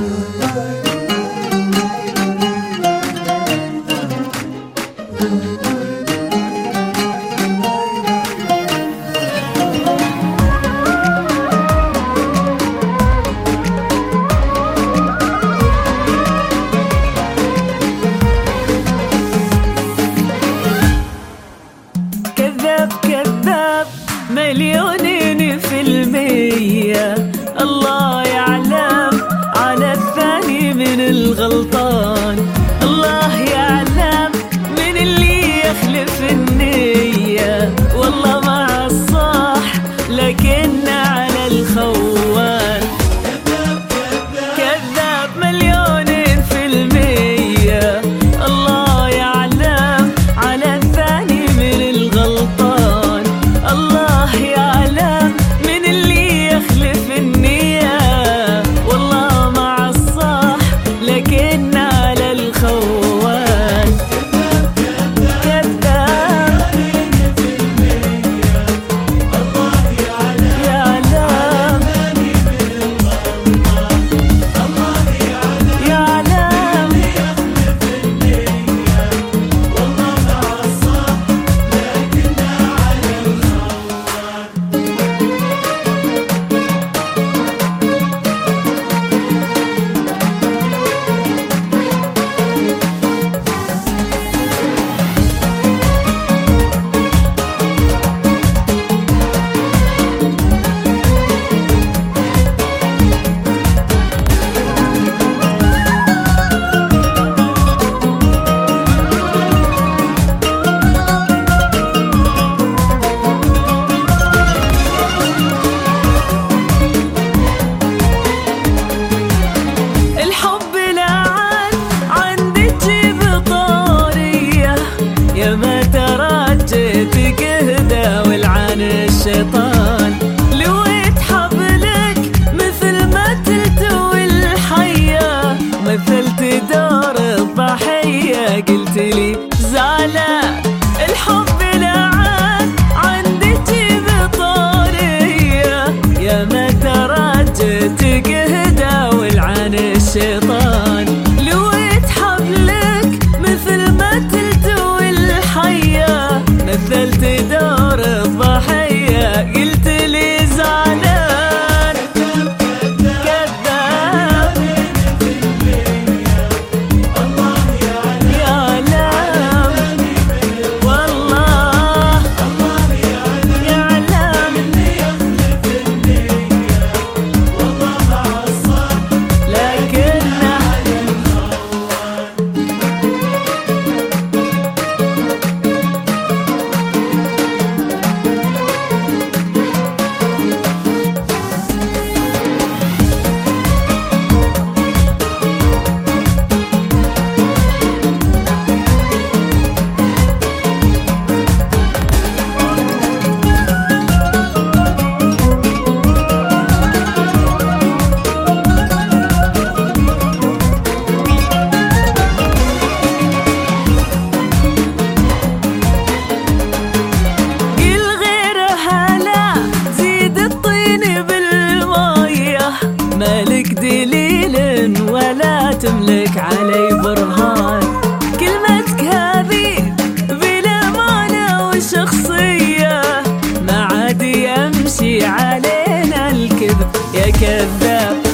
كذاب مليونين في المية، الله يعلم على الثاني من الغلطان، الله يعلم من اللي يخلف النية، والله مع الصح لكن على الخوان. كذاب مليونين في المية، الله يعلم على الثاني من الغلطان، الله يعلم من اللي يخلف النية، والله مع الصح لكن على الخوان. كذاب الله يعلم الشيطان لويت حبلك مثل ما تلتوي الحية، مثلت دور الضحية قلت لي زعلان. الحب لعان عندي جيب طارية، يا ما ترجتك اهدى والعن الشيطان لويت حبلك مثل ما تلتوي الحية، مثلت دور الضحية قلت لي زعلان. كذاب الله يعلم والله يعلم والله مع الصح لكنه مالك دليل ولا تملك علي برهان، كلمتك هذه بلا معنى وشخصية، ما عاد يمشي علينا الكذب يا كذاب.